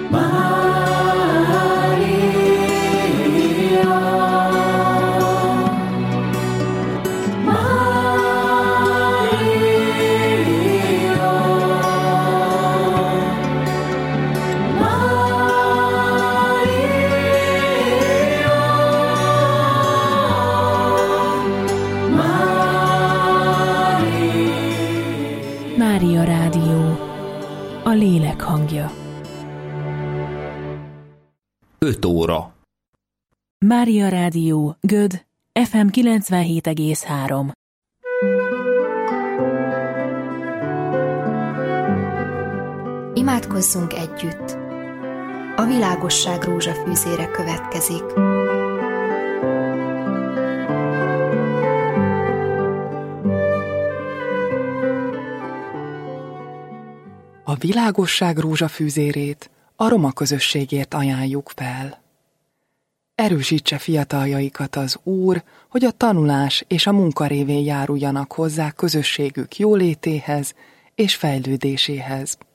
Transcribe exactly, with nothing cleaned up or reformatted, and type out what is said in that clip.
Mária Rádió, a lélek hangja. öt óra. Mária Rádió, Göd, ef em kilencvenhét egész három. Imádkozzunk együtt. A világosság rózsafűzére következik. A világosság rózsafűzérét a roma közösségért ajánljuk fel. Erősítse fiataljaikat az Úr, hogy a tanulás és a munka révén járuljanak hozzá közösségük jólétéhez és fejlődéséhez.